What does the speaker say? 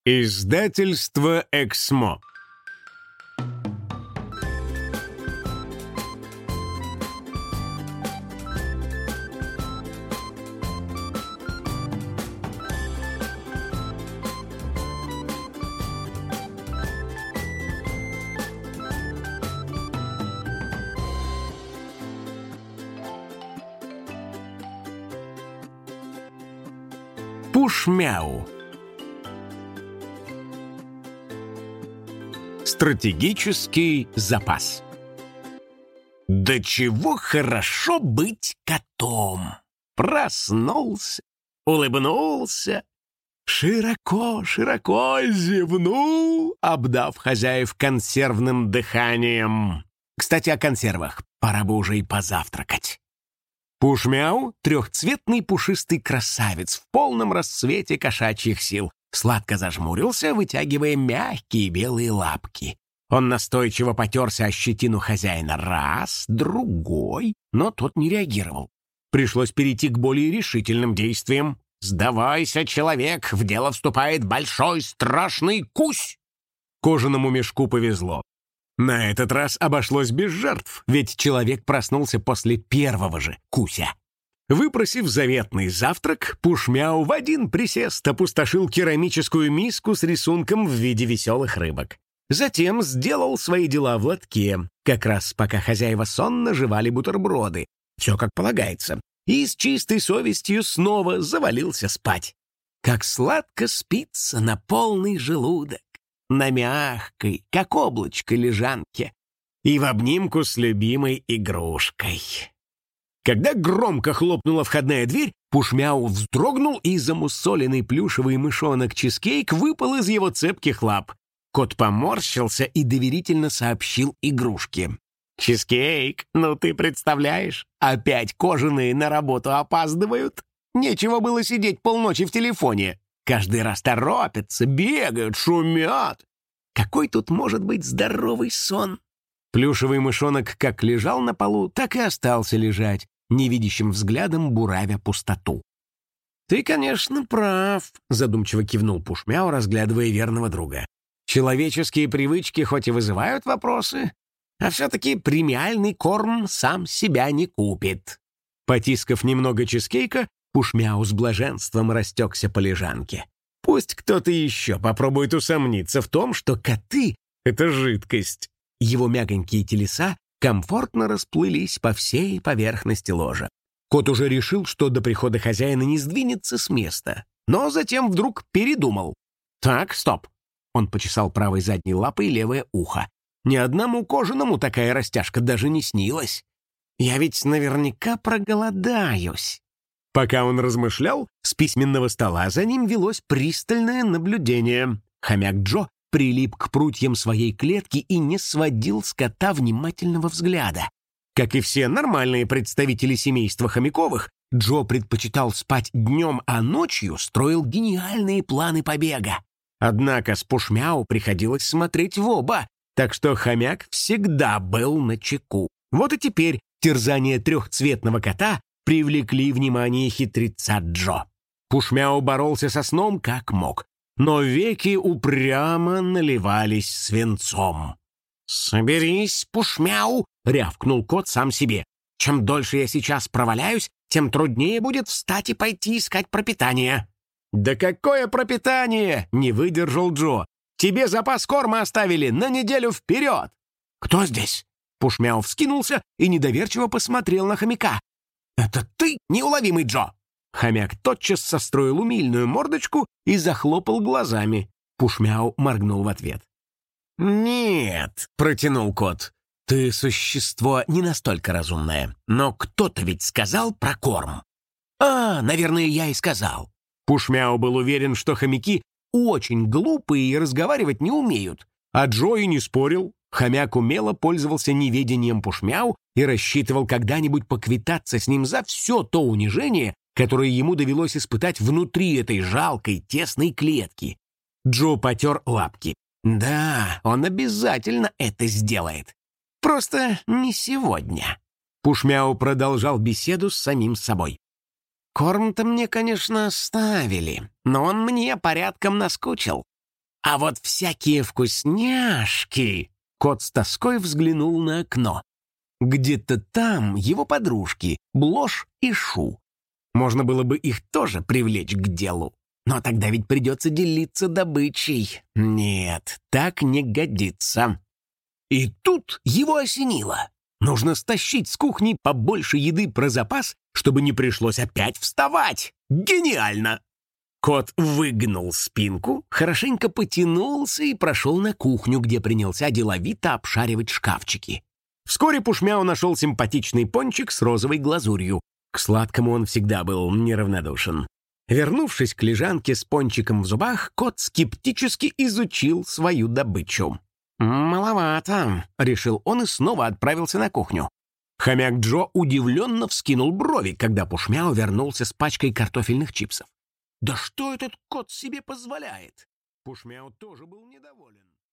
Издательство «Эксмо». Пуш-мяу. Стратегический запас. Да чего хорошо быть котом! Проснулся, улыбнулся, широко зевнул, обдав хозяев консервным дыханием. Кстати, о консервах. Пора бы уже и позавтракать. Пуш-мяу — трехцветный пушистый красавец в полном расцвете кошачьих сил. Сладко зажмурился, вытягивая мягкие белые лапки. Он настойчиво потерся о щетину хозяина раз, другой, но тот не реагировал. Пришлось перейти к более решительным действиям. «Сдавайся, человек, в дело вступает большой страшный кусь!» Кожаному мешку повезло. На этот раз обошлось без жертв, ведь человек проснулся после первого же куся. Выпросив заветный завтрак, Пуш-мяу в один присест опустошил керамическую миску с рисунком в виде веселых рыбок. Затем сделал свои дела в лотке, как раз пока хозяева сонно жевали бутерброды. Все как полагается. И с чистой совестью снова завалился спать. Как сладко спится на полный желудок, на мягкой, как облачко, лежанке и в обнимку с любимой игрушкой. Когда громко хлопнула входная дверь, Пуш-мяу вздрогнул, и замусоленный плюшевый мышонок-чизкейк выпал из его цепких лап. Кот поморщился и доверительно сообщил игрушке: «Чизкейк, ну ты представляешь, опять кожаные на работу опаздывают. Нечего было сидеть полночи в телефоне. Каждый раз торопятся, бегают, шумят. Какой тут может быть здоровый сон?» Плюшевый мышонок как лежал на полу, так и остался лежать, невидящим взглядом буравя пустоту. «Ты, конечно, прав», — задумчиво кивнул Пуш-мяу, разглядывая верного друга. «Человеческие привычки хоть и вызывают вопросы, а все-таки премиальный корм сам себя не купит». Потискав немного чизкейка, Пуш-мяу с блаженством растекся по лежанке. Пусть кто-то еще попробует усомниться в том, что коты — это жидкость. Его мягонькие телеса комфортно расплылись по всей поверхности ложа. Кот уже решил, что до прихода хозяина не сдвинется с места, но затем вдруг передумал. «Так, стоп!» Он почесал правой задней лапой левое ухо. «Ни одному кожаному такая растяжка даже не снилась. Я ведь наверняка проголодаюсь». Пока он размышлял, с письменного стола за ним велось пристальное наблюдение. Хомяк Джо прилип к прутьям своей клетки и не сводил с кота внимательного взгляда. Как и все нормальные представители семейства хомяковых, Джо предпочитал спать днем, а ночью строил гениальные планы побега. Однако с Пуш-мяу приходилось смотреть в оба, так что хомяк всегда был начеку. Вот и теперь терзания трехцветного кота привлекли внимание хитреца Джо. Пуш-мяу боролся со сном как мог, но веки упрямо наливались свинцом. «Соберись, Пуш-мяу!» — рявкнул кот сам себе. «Чем дольше я сейчас проваляюсь, тем труднее будет встать и пойти искать пропитание». «Да какое пропитание?» — не выдержал Джо. «Тебе запас корма оставили на неделю вперед!» «Кто здесь?» Пуш-мяу вскинулся и недоверчиво посмотрел на хомяка. «Это ты, неуловимый Джо!» Хомяк тотчас состроил умильную мордочку и захлопал глазами. Пуш-мяу моргнул в ответ. «Нет», — протянул кот, — «ты существо не настолько разумное, но кто-то ведь сказал про корм». «А, наверное, я и сказал». Пуш-мяу был уверен, что хомяки очень глупые и разговаривать не умеют, а Джо и не спорил. Хомяк умело пользовался неведением Пуш-мяу и рассчитывал когда-нибудь поквитаться с ним за все то унижение, которое ему довелось испытать внутри этой жалкой, тесной клетки. Джо потер лапки. Да, он обязательно это сделает. Просто не сегодня. Пуш-мяу продолжал беседу с самим собой. Корм-то мне, конечно, оставили, но он мне порядком наскучил. А вот всякие вкусняшки... Кот с тоской взглянул на окно. Где-то там его подружки, Блош и Шу. Можно было бы их тоже привлечь к делу. Но тогда ведь придется делиться добычей. Нет, так не годится. И тут его осенило. Нужно стащить с кухни побольше еды про запас, чтобы не пришлось опять вставать. Гениально! Кот выгнул спинку, хорошенько потянулся и прошел на кухню, где принялся деловито обшаривать шкафчики. Вскоре Пушмяу нашел симпатичный пончик с розовой глазурью. К сладкому он всегда был неравнодушен. Вернувшись к лежанке с пончиком в зубах, кот скептически изучил свою добычу. «Маловато», — решил он и снова отправился на кухню. Хомяк Джо удивленно вскинул брови, когда Пушмяу вернулся с пачкой картофельных чипсов. «Да что этот кот себе позволяет?» Пушмяу тоже был недоволен.